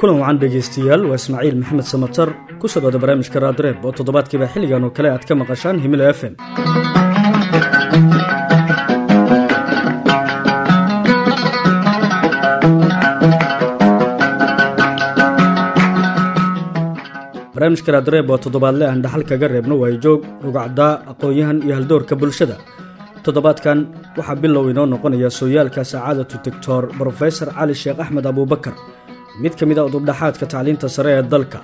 kulan wacan dhegeystayaal waa Ismaaciil Maxamed Samatar ku soo dhawaada barnaamijka Raadreeb oo toddobaadkiiba xilligan oo kale aad ka maqashaan Himilo FM. barnaamijka Raadreeb oo toddobaadle aan dhaxal kaga reebno waa joog rugacda aqoonyahan iyo haldoorka bulshada. toddobaadkan waxaa bilow inoo noqonaya sooyaalka saacadatu Dr. Professor Cali Sheekh Axmed Abubakar, mid ka mid ah udubdhaxaadka tacliinta sare ee dalka.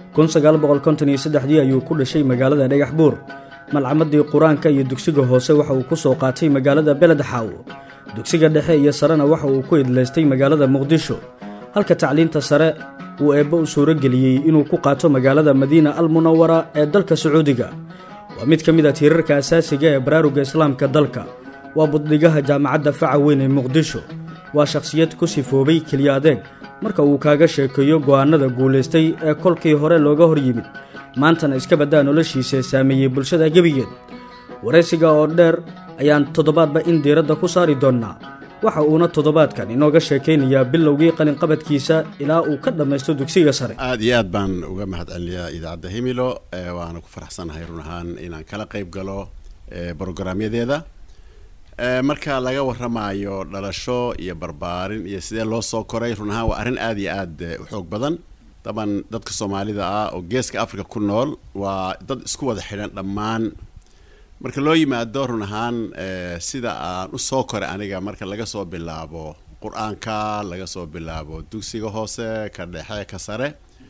1953 ayuu ku dhashay magaalada Dhagaxbuur. malcamadii quraanka iyo dugsiga hoose waxa uu ku soo qaatay magaalada Beledxaawo. dugsiga dhexe iyo sarena waxa uu ku idleystay magaalada Muqdisho, halka tacliinta sare uu eebbo u suuro geliyay inuu ku qaato magaalada Madiina al-Munawwara ee dalka Sacuudiga. waa mid ka mid ah tiirarka asaasiga ee baraaruga islaamka dalka. waa buddigaha jaamacadda faca weyn ee Muqdisho. waa shakhsiyad ku sifoobay keliya adeeg marka uu kaaga sheekeeyo go'aanada guulaystay ee kolkii hore looga hor yimid, maantana iska badaa noloshiisa saameeyey bulshada gebigeed. waraysiga oo dheer ayaan toddobaadba in diiradda ku saari doonnaa. waxa uuna toddobaadkan inooga sheekaynayaa bilowgii qalinqabadkiisa ilaa uu ka dhammaysto dugsiga sare. aad iyo aad baan uga mahadcelinayaa idaacadda Himilo, waana ku faraxsanahay run ahaan inaan kala qayb galo programyadeeda. marka laga warramayo dhalasho iyo barbaarin iyo sidee loo soo koray, run ahaan waa arrin aad iyo aad u xoog badan. taban dadka Soomaalida ah oo geeska Afrika ku nool waa dad isku wada xidhan dhammaan. marka loo yimaado run ahaan sida aan u soo koray aniga, marka laga soo bilaabo quraanka, laga soo bilaabo dugsiga hoose, ka dhexe, ka sare,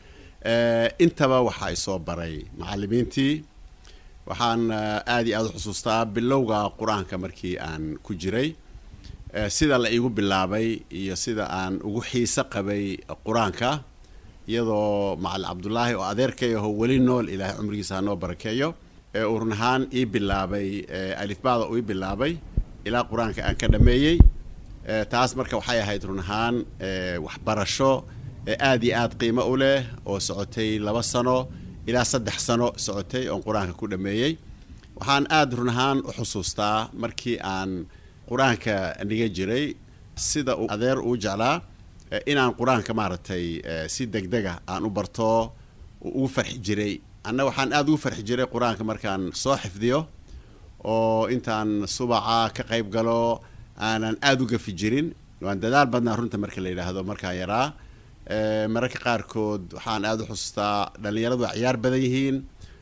intaba waxa ay soo baray macallimiintii. waxaan aad iyo aad u xusuustaa bilowga quraanka markii aan ku jiray, sida la igu bilaabay iyo sida aan ugu xiiso qabay quraanka, iyadoo macallin Cabdullaahi oo adeerkay ah weli nool, ilaahay cumrigiisa ha noo barakeeyo, uu run ahaan ii bilaabay alifbaada uu ii bilaabay ilaa quraanka aan ka dhameeyey. taas marka waxay ahayd run ahaan waxbarasho aad iyo aad qiimo u leh oo socotay 2 sano ilaa 3 sano socotay oo quraanka ku dhameeyey. waxaan aad run ahaan u xusuustaa markii aan quraanka dhiga jiray sida uu adeer u jeclaa inaan quraanka maartay si degdega aan u barto ugu farxi jiray. anna waxaan aad ugu farxi jiray quraanka markaan soo xifdiyo oo intaan subaca ka qayb galo aanan aad u gafi jirin. waan dadaal badnaa runta marka la yiraahdo markaan yaraa. mararka qaarkood waxaan aad u xusuustaa dhalinyaradu ciyaar badan yihiin,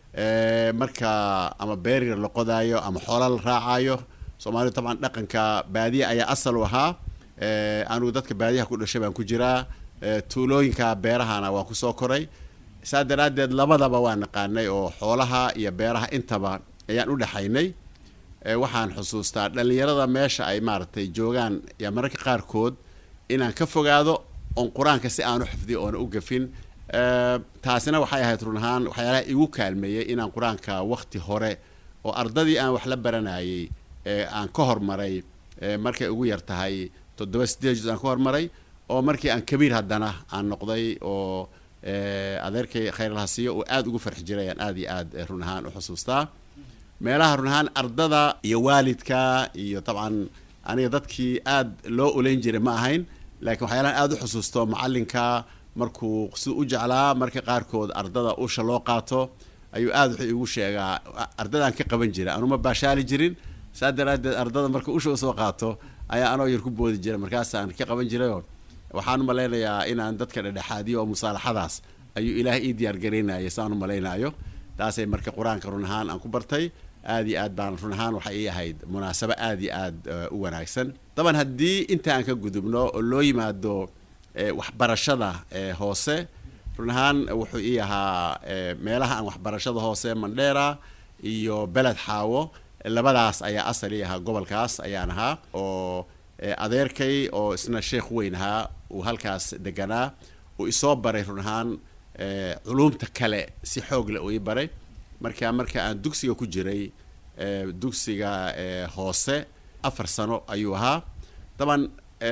marka ama beeriga la qodaayo ama xoolo la raacayo. Soomaalidu taban dhaqanka baadiya ayaa asal u ahaa. anigu dadka baadiyaha ku dhashay baan ku jiraa, tuulooyinka beerahana waan ku soo koray. saa daraadeed labadaba waan naqaanay oo xoolaha iyo beeraha intaba ayaan u dhaxaynay. waxaan xusuustaa dhalinyarada meesha ay maartay joogaan ya mararka qaarkood inaan ka fogaado on quraanka si aan u xifdiyo oo u gafin. taasina waxay ahayd run ahaan waxyaalaha igu kaalmeeyay inaan quraanka waqti hore oo ardadii aan wax la baranayay aan ka hormaray. markay ugu yar tahay 7 juz aan ka hormaray, oo markii aan kabiir haddana aan noqday oo adeerkay khayr laha siiyo oo aad ugu farxi jiray. aad iyo aad run ahaan u xusuustaa meelaha run ahaan ardada iyo waalidka iyo taban aniga dadkii aad loo uleyn jiray ma ahayn, laakiin waxyaalahan aad u xusuusto macallinka markuu si u jeclaa marka qaarkood ardada usha loo qaato ayuu aad wuxuu igu sheegaa ardadan ka qaban jiray. anuma baashaali jirin, saa daraadeed ardada marka usha soo qaato ayaa anoo yar ku boodi jiray, markaas aan ka qaban jiray. waxaan u maleynayaa inaan dadka dhexaadiyo oo musaalaxadaas ayuu ilaahay ii diyaar gareynayay saan u maleynayo. taasay marka quraanka run ahaan aan ku bartay. aad iyo aad baan run ahaan waxay ii ahayd munaasabo aad iyo aad u wanaagsan. taban haddii inta aan ka gudubno oo loo yimaado waxbarashada hoose, run ahaan wuxuu ii ahaa meelaha aan waxbarashada hoose Mandheera iyo Beledxaawo, labadaas ayaa asal ii ahaa. gobolkaas ayaan ahaa oo adeerkay oo isna sheekh weyn ahaa uu halkaas deganaa uu isoo baray run ahaan culumta kale si xoog leh uu ii baray. marka aan dugsiga ku jiray dugsiga hoose 4 sano ayuu ahaa. taban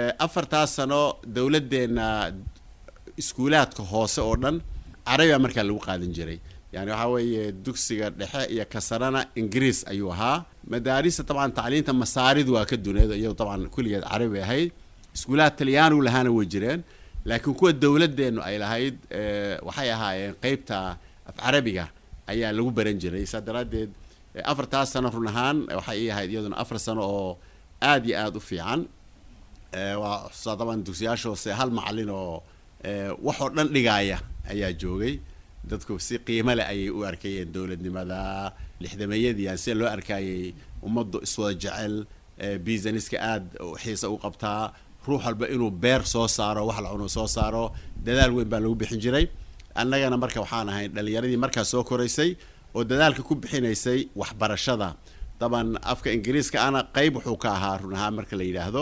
4 sano dawladeena iskuulaadka hoose oo dhan Carabiga markaa lagu qaadan jiray. يعني waxa weeye dugsiga dhexe iyo kasarana Ingiriis ayuu ahaa. madaarista taban tacliinta masaaridu waa ka duneedo iyo taban kulligeed Carabi ahayd. iskuulaad Talyaanigu lahana way jireen, laakiin kuwa dawladdeenu ay lahayd waxay ahaayeen qaybta af carabiga ayaa lagu baran jiray sadaradeed 4 sano run ahaan waxay ahayd iyaduna 4 sano oo aad iyo aad u fiican waa sadaban dugsiyaasho hal macallin oo wax oo dhan dhigaya ayaa joogay dadku si qiimo leh ayay u arkayeen dawladnimada lixdameeyadii si loo arkayay ummaddu iswada jecel businesska aad xiisa u qabtaa ruux walba inuu beer soo saaro wax la cuno soo saaro dadaal weyn baa lagu bixin jiray annagana marka waxaan ahay dhalinyaradii markaa soo koraysay oo dadaalka ku bixinaysay waxbarashada taban afka ingiriiska ana qayb wuxuu ka ahaa run ahaan marka la yiraahdo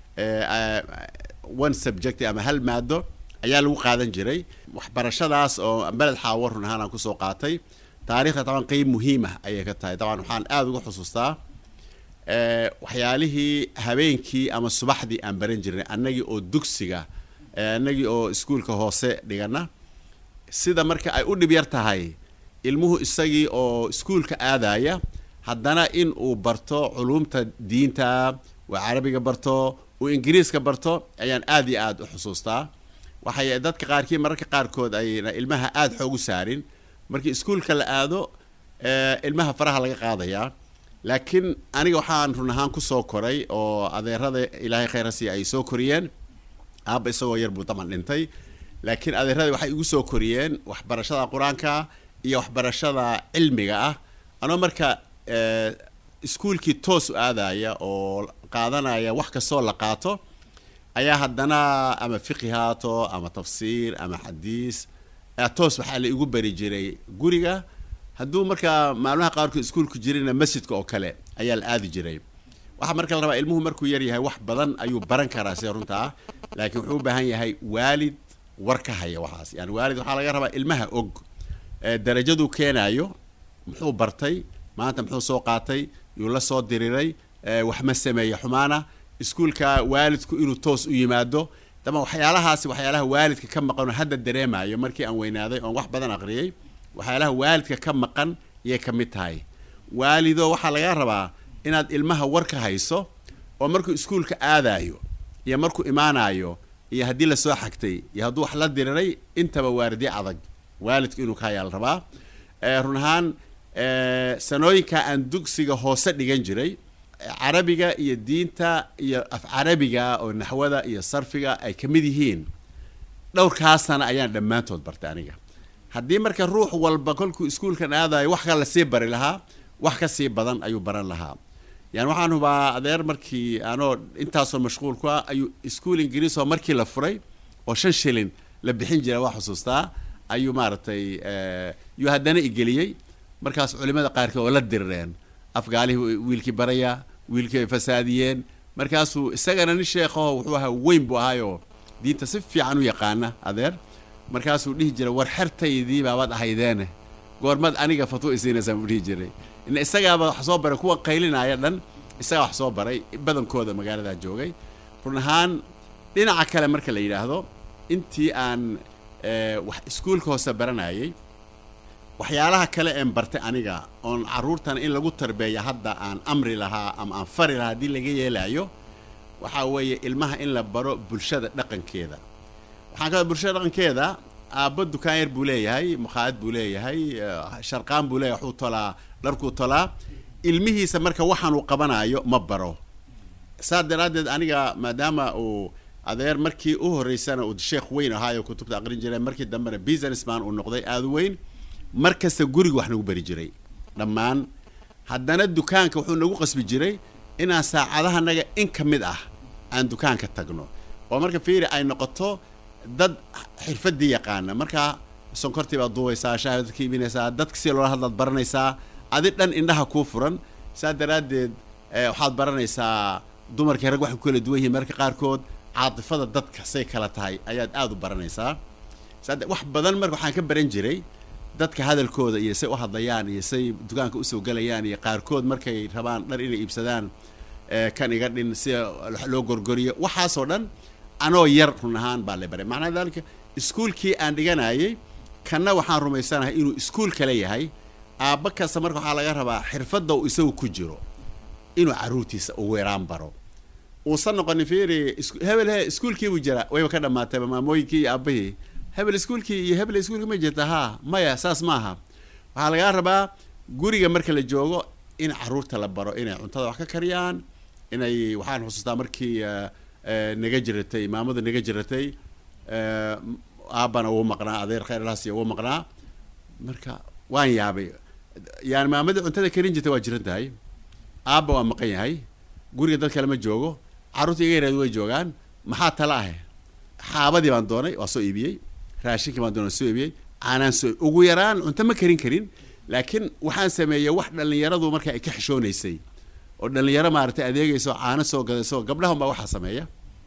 one subject ama hal maado ayaa lagu qaadan jiray waxbarashadaas oo balad xaawar run ahaan ku soo qaatay taariikhda taban qayb muhiim ah ayay ka tahay taban waxaan aad ugu xusuustaa waxyaalihii habeenkii ama subaxdii aan baran jirnay annagii oo dugsiga annagii oo iskuulka hoose dhigana sida marka ay u dhib yar tahay ilmuhu isagii oo iskuulka aadaya haddana in uu barto culumta diinta waa carabiga barto uu ingiriiska barto ayaan aad iyo aad u xusuustaa waxay dadka qaarkii mararka qaarkood ay ilmaha aad xoog u saarin markii iskuulka la aado ilmaha faraha laga qaadayaa laakiin aniga waxaan run ahaan ku soo koray oo adeerada ilaahay khayr hasiiyo ay soo koriyeen aabba isagoo yar buu taban dhintay laakiin adeerada waxay igu soo koriyeen waxbarashada quraanka iyo waxbarashada cilmiga ah anoo marka iskuulkii toos u aadaya oo qaadanaya wax kastoo la qaato ayaa haddana ama fiqhi haato ama tafsiir ama xadiis toos waxaa la igu bari jiray guriga hadduu markaa maalmaha qaarkood iskuulku jirina masjidka oo kale ayaa la aadi jiray waxaa marka la rabaa ilmuhu markuu yar yahay wax badan ayuu baran karaa si runtaa laakiin wuxuu u baahan yahay waalid war ka haya waxaas yani waalid waxaa laga rabaa ilmaha og darajadu keenayo muxuu bartay maanta muxuu soo qaatay yuu la soo diriray wax ma sameeyo xumaana iskuulka waalidku inuu toos u yimaado dama waxyaalahaasi waxyaalaha waalidka ka maqan hadda dareemayo markii aan weynaaday oon wax badan aqriyay waxyaalaha waalidka ka maqan iyay ka mid tahay waalido waxaa laga rabaa inaad ilmaha war ka hayso oo markuu iskuulka aadayo iyo markuu imaanayo iyo haddii la soo xagtay iyo hadduu wax la diriray intaba waardi adag waalidku inuu ka hayaa la rabaa run ahaan sanooyinka aan dugsiga hoose dhigan jiray carabiga iyo diinta iyo af carabiga oo naxwada iyo sarfiga ay ka mid yihiin dhowrkaas sana ayaan dhammaantood bartay aniga haddii marka ruux walba kolkuu iskuulkan aadayo wax kale sii bari lahaa wax ka sii badan ayuu baran lahaa yani waxaan hubaa adeer markii anoo intaasoo mashquul ku ah ayuu iskuul ingiriis oo markii la furay oo 5 shilin la bixin jiray waa xusuustaa ayuu maaragtay yuu haddana igeliyey markaas culimada qaarkood oo la dirreen afgaalihii wiilkii baraya wiilkii ay fasaadiyeen markaasuu isagana nin sheekhaho wuxuu ahaa weyn buu ahaayoo diinta si fiican u yaqaana adeer markaasuu dhihi jiray war xertaydii baabaad ahaydeene goormad aniga fatwo isiinaysaan buu dhihi jiray in isagaaba wax soo baray kuwa qaylinaya dhan isagaa wax soo baray badankooda magaaladaa joogay run ahaan dhinaca kale marka la yidhaahdo intii aan wax iskuulka hoose baranayay waxyaalaha kale een bartay aniga oon caruurtan in lagu tarbeeyo hadda aan amri lahaa ama aan fari lahaa haddii laga yeelayo waxaa weeye ilmaha in la baro bulshada dhaqankeeda waxaan ka bulshada dhaqankeeda aabba dukaan yar buu leeyahay mukhaayad buu leeyahay sharqaan buu leeyahay wuxuu tolaa dharkuu tolaa ilmihiisa marka waxaan uu qabanayo ma baro saa daraaddeed aniga maadaama uu adeer markii u horreysana uu sheekh weyn ahaayo kutubta aqrin jiray markii dambena businessman uu noqday aad weyn markasta guriga wax nagu bari jiray dhammaan haddana dukaanka wuxuu nagu qasbi jiray inaan saacadaha naga in ka mid ah aan dukaanka tagno oo marka fiiri ay noqoto dad xirfadii yaqaana marka sonkortii baad duubaysaa shaahad ka iibinaysaa dadka si loola hadlaad baranaysaa adi dhan indhaha kuu furan saa daraaddeed waxaad baranaysaa dumarkii rag waxay ku kala duwan yihiin marka qaarkood caatifada dadka say kala tahay ayaad aad u baranaysaa wax badan marka waxaan ka baran jiray dadka hadalkooda iyo say u hadlayaan iyo say dukaanka usoo galayaan iyo qaarkood markay rabaan dhar inay iibsadaan kan iga dhin si loo gorgoriyo waxaasoo dhan anoo yar run ahaan baa la baray macnaa dalka iskuulkii aan dhiganayay kanna waxaan rumaysanahay inuu iskuul kale yahay aabba kasta marka waxaa laga rabaa xirfadda uu isagu ku jiro inuu caruurtiisa u weeraan baro uusan noqonin fiiri hebel iskuulkii buu jira wayba ka dhamaatay maamooyinkii iyo aabahii hebel iskuulkii iyo hebel iskuulkii ma jirta haa maya saas maaha waxaa lagaa rabaa guriga marka la joogo in caruurta la baro inay cuntada wax ka kariyaan inay waxaan xusuustaa markii naga jiratay maamadu naga jiratay aabana wuu maqnaa adeer khayrlaas iyo wuu maqnaa marka waan yaabay yani maamada cuntada karin jirtay waa jiran tahay aabba waa maqan yahay guriga dad kale ma joogo carruurta iga yaraad way joogaan maxaa tala ah xaabadii baan doonay waa soo iibiyey raashinkii baan doonay soo iibiyey aanaan soo ugu yaraan cunto ma karin laakiin waxaan sameeyey wax dhallinyaradu marka ay ka xishoonaysay oo dhallinyaro maaragtay adeegayso caano soo gadayso gabdhahan baa waxaa sameeya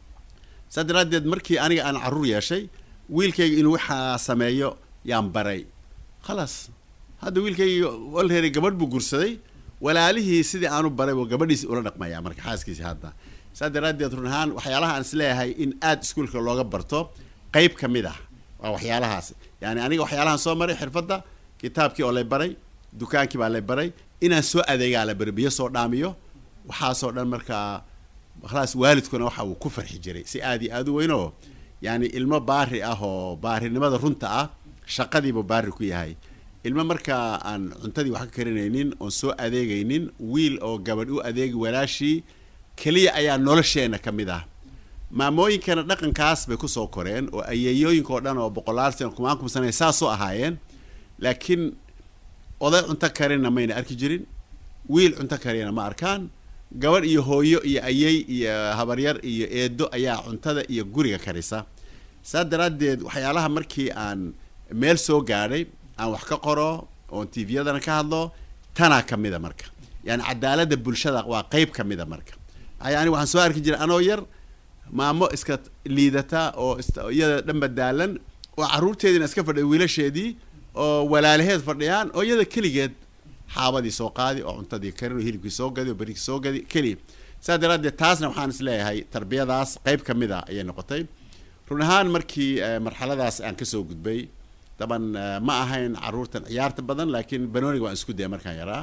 saa daraaddeed markii aniga aan carruur yeeshay wiilkayga inuu waxaa sameeyo yaan baray khalaas hadda wiilkayga already gabadh buu gursaday walaalihii sidii aanu baray oo gabadhiisi ula dhaqmaya marka xaaskiisi hadda saa daraaddeed run ahaan waxyaalaha aan isleeyahay in aad iskuulka looga barto qayb ka mid ah waa waxyaalahaas yani aniga waxyaalahan soo maray xirfadda kitaabkii oo lay baray dukaankii baa lay baray inaan soo adeegaa la bari biyo soo dhaamiyo waxaasoo dhan markaa khalaas waalidkuna waxa uu ku farxi jiray si aad iyo aad u weyn oo yani ilmo baari ah oo baarinimada runta ah shaqadiibuu baari ku yahay ilmo markaa aan cuntadii wax ka karinaynin oon soo adeegaynin wiil oo gabadh u adeegi walaashii keliya ayaa nolosheena ka mid ah maamooyinkana dhaqankaas bay kusoo koreen oo ayeeyooyinka oo dhan oo boqolaal sano kumaan sano saasoo ahaayeen laakiin oday cunto karina mayna arki jirin wiil cunto karina ma arkaan gabadh iyo hooyo iyo ayey iyo habaryar iyo eedo ayaa cuntada iyo guriga karisa saa daraaddeed waxyaalaha markii aan meel soo gaadhay aan wax ka qoro oon tviyadana ka hadlo tanaa ka mida marka yani cadaaladda bulshada waa qayb ka mida marka yani waxaan soo arki jiray anoo yar maamo iska liidata oo iyada dhanba daalan oo carruurteediina iska fadhiya wiilasheedii oo walaalaheed fadhiyaan oo iyada keligeed xaabadii soo qaadi oo cuntadii karin oo hilibkii soo gadi oo bariikii soo gadi keliya saa daraaddeed taasna waxaan is leeyahay tarbiyadaas qayb ka mid a ayay noqotay run ahaan markii marxaladaas aan kasoo gudbay daban ma ahayn carruurtan ciyaarta badan laakiin banooniga waan isku daya markaan yaraa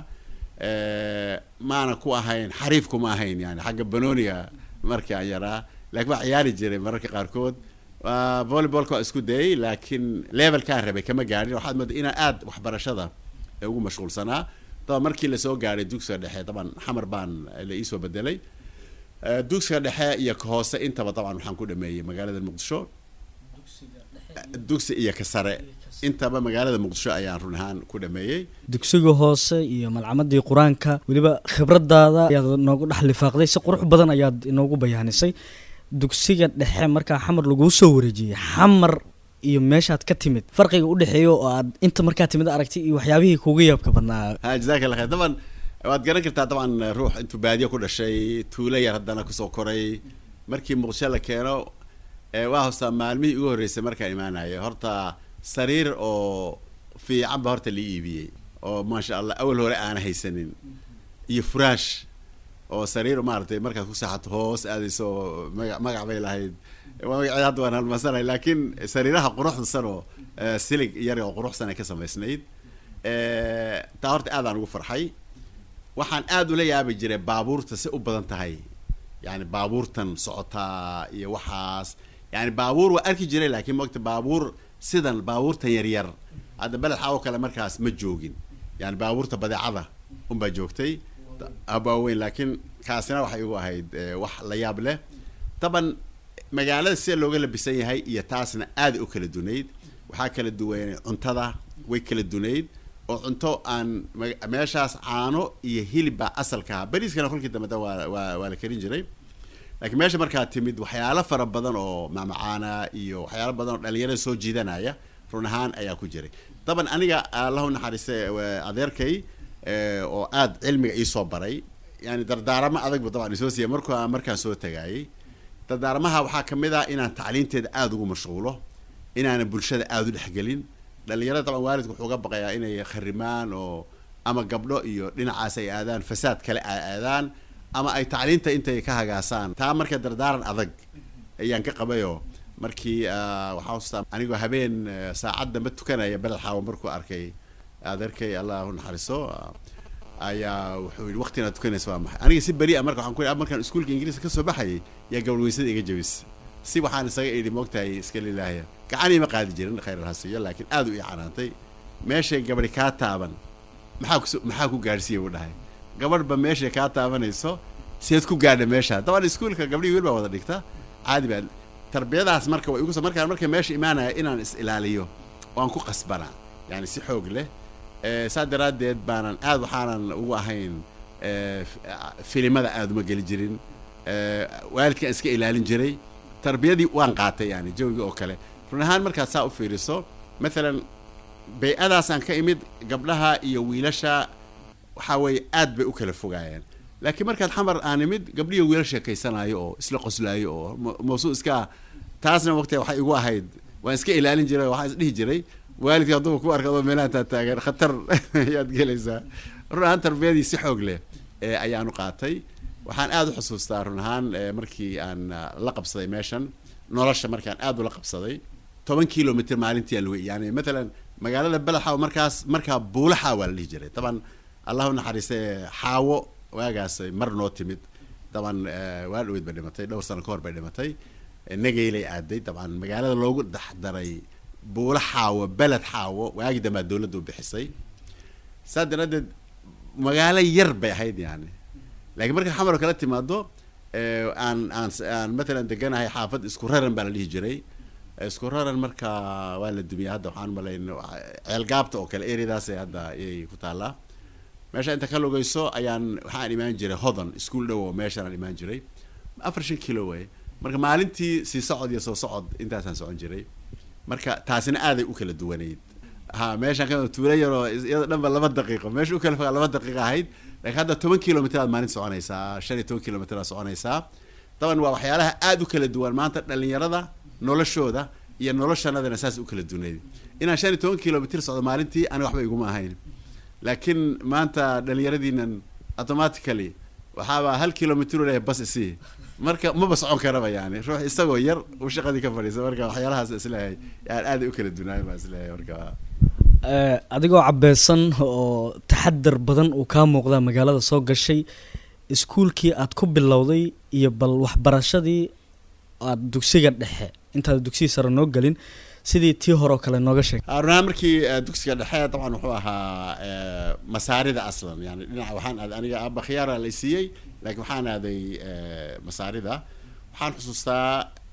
maana ku ahayn xariifku ma ahayn yani xagga banooniga markii aan yaraa laakiin waa ciyaari jiray mararka qaarkood volleyballka waa isku dayay laakiin levelkaan rabay kama gaadhin waxaad moodaa inaan aad waxbarashada ugu mashquulsanaa daban markii lasoo gaadhay dugsiga dhexe daban xamar baan la iisoo bedelay dugsiga dhexe iyo ka hoose intaba daban waxaan ku dhameeyey magaalada muqdisho dugsi iyo ka sare intaba magaalada muqdisho ayaan run ahaan ku dhameeyey dugsiga hoose iyo malcamadii qur-aanka weliba khibradaada ayaad noogu dhex lifaaqday si qurux badan ayaad inoogu bayaanisay dugsiga dhexe markaa xamar laguu soo wareejiyey xamar iyo meeshaad ka timid farqiga udhexeeya oo aad inta markaa timid aragtay iyo waxyaabihii kuuga yaabka badnaa jazaaka allah khayr daban waad garan kartaa daban ruux intuu baadiyo ku dhashay tuulo yar haddana kusoo koray markii muqdisho la keeno waa hostaa maalmihii ugu horreysay markaan imaanaya horta sariir oo fiican ba horta la iibiyey oo maasha allah awal hore aana haysanin iyo furaash oo sariir maaragtay markaad ku seexato hoos aadayso magac bay lahayd magaceed hadda waan halmaansanay laakiin sariiraha quruxdasan oo silig yar oo quruxsan ay ka samaysnayd taa horta aad aan ugu farxay waxaan aad ula yaabi jiray baabuurta si u badan tahay yani baabuurtan socotaa iyo waxaas yani baabuur waa arki jiray laakiin maogta baabuur sidan baabuurtan yaryar hadda beled xaawo kale markaas ma joogin yani baabuurta badeecada unbaa joogtay abaaweyn laakiin kaasina waxay igu ahayd wax la yaab leh taban magaalada sida looga labisan yahay iyo taasna aad u kala dunayd waxaa kala duwan cuntada way kala dunayd oo cunto aan meeshaas caano iyo hilib baa asalka bariiskana kolkii dambe waa la karin jiray laakiin meesha markaa timid waxyaalo fara badan oo macmacaana iyo waxyaalo badan oo dhalinyarada soo jiidanaya run ahaan ayaa ku jiray daban aniga allahu naxariiste adeerkay oo aad cilmiga iisoo baray yani dardaaramo adag bu dabcan isoo siiya markaan soo tagaayay dardaaramaha waxaa ka mid ah inaan tacliinteeda aada ugu mashquulo inaanan bulshada aada u dhexgelin dhalinyarada dabcan waalidku wuxuu ga baqayaa inay kharimaan oo ama gabdho iyo dhinacaas ay aadaan fasaad kale aadaan ama ay tacliinta intay ka hagaasaan taa marka dardaaran adag ayaan ka qabayoo markii waxaan ustaa anigoo habeen saacad dambe tukanaya beled xaawo markuu arkay adeerkay allah u naxariiso ayaa wuxuu yidhi waqtina tukanaysa waa maxay aniga si beri ah marka waxaan ku yidhi markaan iskuulka ingiriiska ka soo baxayay yaa gabadh weysada iga jabis si waxaan isaga idhi moogtahay iska lilaahaya gacanii ma qaadi jirin khayr alhasiyo laakiin aad u ii canaantay meeshay gabadhi kaa taaban maxaa ku gaadhsiiya buu dhahay gabadhba meeshay kaa taabanayso sideed ku gaadha meesha daban iskuulka gabdhihii wiil baa wada dhigta caadi baa tarbiyadaas marka way igu soo markaan meesha imaanaya inaan is ilaaliyo waan ku qasbanaa yani si xoog leh saa daraaddeed baanan aad waxaanan ugu ahayn filimada aad uma geli jirin waalidkaan iska ilaalin jiray tarbiyadii waan qaatay yani jawigii oo kale run ahaan markaad saa u fiiriso maalan bay-adaasaan ka imid gabdhaha iyo wiilasha waxaa weeye aad bay u kala fogaayeen laakiin markaad xamar aan imid gabdhihi wiilal sheekaysanaayo oo isla qoslaayo oo mawsuuc iska taasna waqtiga waxay igu ahayd waan iska ilaalin jiray waxaan isdhihi jiray waalidka hadduu ku arko adoo meelaha intaad taagan khatar ayaad gelaysaa run ahaan tarbiyadii si xoog leh ayaanu qaatay waxaan aad u xusuustaa run ahaan markii aan la qabsaday meeshan nolosha markaan aad ula qabsaday 10 kilomitr maalintii alwey yani maalan magaalada Beledxaawo markaa buulaxa waa la dhihi jiray taban allahu naxariistay xaawo waagaas mar noo timid taban waa dhaweyd bay dhimatay dhowr sano ka hor bay dhimatay nageylay aaday taban magaalada loogu dhaxdaray buulaxaawo Beledxaawo waagi dambe dawladdu bixisay saadaradeed magaalo yar bay ahayd yani laakiin marka xamar kala timaado aan maalan deganahay xaafad isku raran baa la dhihi jiray isku raran marka waa la dumiyay hadda waxaan malaynaa ceelgaabta oo kale ereadaas hadda ay ku taalaa meesha inta ka lugayso waxaan imaan jiray hodan iskuul dhow oo meeshaan imaan jiray 4 kilo way marka maalintii si socod iyo soo socod intaasaan socon jiray marka taasina aaday u kala duwaneyd meeshaan ka tuulay yaro iyada dhanba 2 daqiiqo meesha u kala fogaa 2 daqiiqo ahayd laakiin hadda 10 kilomitr aad maalin soconaysaa 15 kilomitr aad soconaysaa taban waa waxyaalaha aad u kala duwan maanta dhalinyarada noloshooda iyo noloshanadana saas u kala duwaneyd inaan 15 kilomitr socdo maalintii aniga waxba iguma ahayn laakiin maanta dhalinyaradiinan automatically waxaaba 1 kilomitr leh bas isii marka ma ba socon karaba yani ruux isagoo yar uu shaqadii ka fadhiisa marka waxyaalahaas islaahay yani aad u kala duwanay ma islaahay marka adigoo cabeesan oo taxadar badan uu ka muuqda magaalada soo gashay iskuulkii aad ku bilowday iyo bal waxbarashadii aad dugsiga dhexe intaad dugsiga sare noo galin sidii tii hore oo kale nooga sheeg aruna markii dugsiga dhexe dabcan wuxuu ahaa masaarida aslan yani dhinaca waxaan aniga abba khiyaara la siiyay laakiin waxaan aaday masaarida waxaan xusuustaa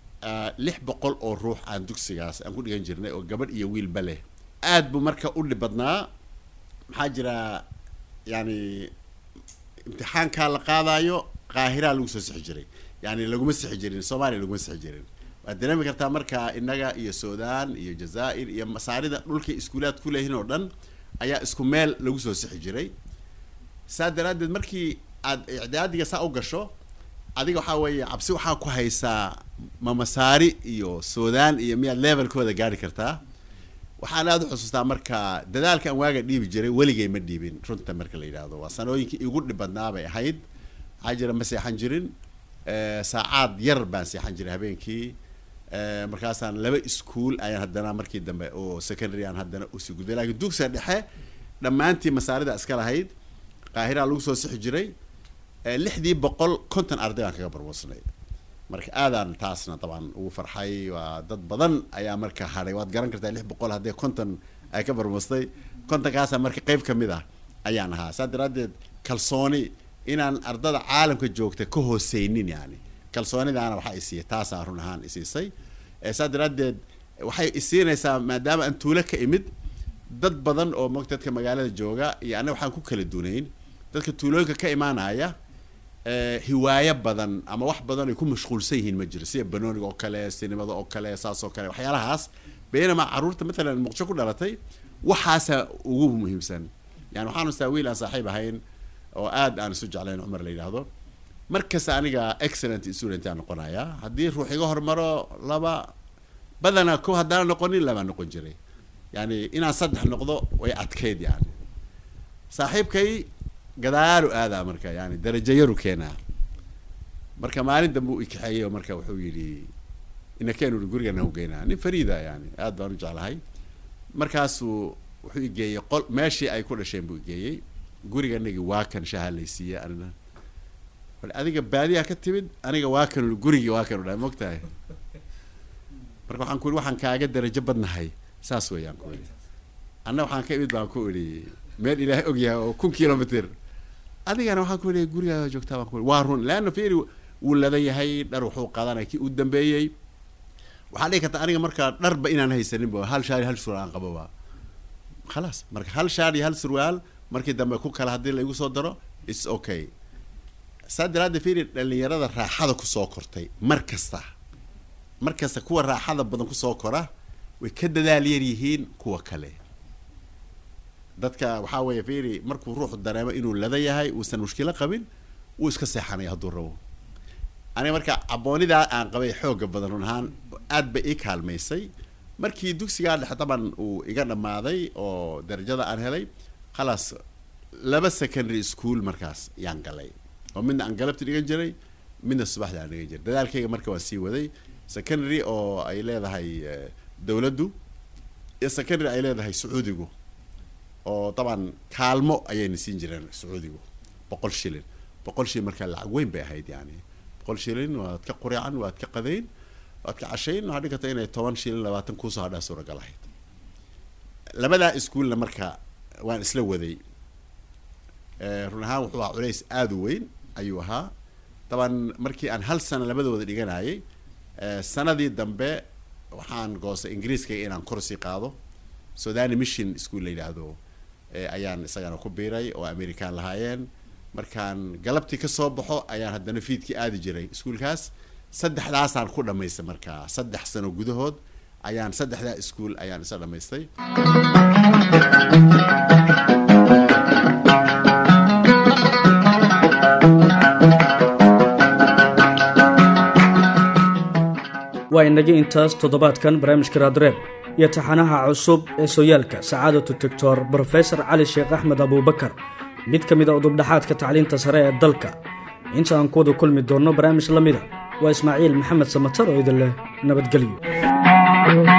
600 oo ruux aan dugsigaas aan ku dhigan jirnay oo gabadh iyo wiilba leh aad buu marka u dhibadnaa maxaa jira yani imtixaanka la qaadayo qaahira lagu soo sixi jiray yani laguma sixi jirin Soomaaliya laguma sixi jirin waad dareemi kartaa marka inaga iyo Suudaan iyo Jazaa'ir iyo masaarida dhulkii iskuulaad ku leeyihiin oo dhan ayaa isku meel lagu soo sixi jiray saadaradeed markii aad icdaadiga saa u gasho adiga waxa weeye cabsi waxa ku haysaa masaari iyo Suudaan iyo miyaad levelkooda gaari kartaa waxaan aad u xusuustaa marka dadaalka aan waaga dhiibi jiray waligay ma dhiibin runta marka la yiraahdo waa sanooyinkii igu dhibadnaa bay ahayd ajira ma seexan jirin saacad yar baan seexan jiray habeenkii markaasaan 2 iskuul ayaan haddana markii dambe oo secondary aan haddana u sii gudbay laakiin dugsiga dhexe dhammaantii masaarida iska lahayd qaahira lagu soo sixi jiray 650 arday aan kaga barboosnay marka aadaan taasna taban ugu farxay waa dad badan ayaa marka haray waad garan kartaa 600 hadii 50 ay ka barboostay 50 kaas marka qayb kamid ah ayaan ahaa saadaradeed kalsooni inaan ardada caalamka joogta ka hooseynin yani kalsoonidaana waxa ay siiyay taas run ahaan isiisay saadaradeed waxay isiinaysaa maadaama aan tuulo ka imid dad badan oo dadka magaalada jooga iyo anaga waxaan ku kala duunayn dadka tuulooyinka ka imaanaya hiwaaya badan ama wax badan ay ku mashquulsan yihiin ma jiro sida banooniga oo kale sinimada oo kale saas oo kale waxyaalahaas beenama caruurta midna muqdisho ku dhalatay waxaasa ugu muhiimsan yani waxaan ustaawiil aan saaxiib ahayn oo aad aan isu jeclayn Umar la yiraahdo markaas aniga excellent student aan noqonayaa hadii ruux iga hormaro laba badana ko hadaan noqonin laba noqon jiray yani inaan 3 noqdo way adkeyd yani saaxiibkay gadaaru aada marka yani darajo yaru keena marka maalin dambe uu ikaxeeyo marka wuxuu yiri inakeenu guriga noo geynaa nin fariida yani aad baan u jeclahay markaas wuxuu igeeyay qol meeshii ay ku dhasheen buu igeeyay guriganagi waa kan shaha laysiiya anina bal adiga baadiya ka timid aniga waa kan gurigi waa kan dhaa mogtahay marka waxaan ku waxaan kaaga darajo badnahay saas weeyaan ku anna waxaan ka imid baan ku iri meel ilaahay og yahay oo 1 kilomitir adigana waxaan ku iri gurigaaga joogtaa baan ku waa run laana fiiri uu lada yahay dhar wuxuu qaadanay kii u dambeeyay waxaan dhigi kartaa aniga markaa dharba inaan haysanin ba hal shaar hal surwaal aan qabo ba خلاص marka hal shaar iyo hal surwaal markii dambe ku kala hadii la igu soo daro it's okay sadaraad fiiri dhalinyarada raaxada ku soo kortay markasta kuwa raaxada badan ku soo kora way ka dadaal yar yihiin kuwa kale dadka waxa weeye fiiri markuu ruuxu dareemo inuu lada yahay uusan mushkilo qabin uu iska seexanay haduu rabo aniga marka aboonida aan qabay xoog badan runahan aad bay ii kaalmaysay markii dugsiga dhexe taban uu iga dhamaaday oo darajada aan helay خلاص laba secondary school markaas yaan galay oo midna aan galabti dhigan jiray midna subaxda aan dhigan jiray dadaalkayga marka waan sii waday secondary oo ay leedahay dawladdu iyo secondary ay leedahay Sacuudigu oo taban kaalmo ayay nisiin jireen Sacuudigu 100 shilin marka lacag weyn bay ahayd yani 100 shilin waad ka quraan waad ka qadayn waad ka cashayn waxa dhigata inay 10 shilin 20 ku soo hadha suuragal ahayd labada iskuulna marka waan isla waday runaha wuxuu ahaa culays aad u weyn ayuu ahaa taban markii aan hal sano labadooda dhiganayay sanadii dambe waxaan goostay ingiriiska inaan kursi qaado Sudan Mission School leeyahay ayaan isagana ku biiray oo American lahaayeen markaan galabtii ka soo baxo ayaan haddana fiidkii aadi jiray iskuulkaas saddexdaasaan ku dhameystay markaa 3 sano gudahood ayaan saddexda iskuul ayaan isa dhameystay waa inagii intaas toddobaadkan barnaamijka raadreeb iyo taxanaha cusub ee sooyaalka sacaadatu doctor professor cali sheekh axmed abubakar mid ka mid ah udubdhaxaadka tacliinta sare ee dalka inta aan ku wada kulmi doonno barnaamij la mid ah waa ismaaciil maxamed samatar oo idin leh nabadgelyo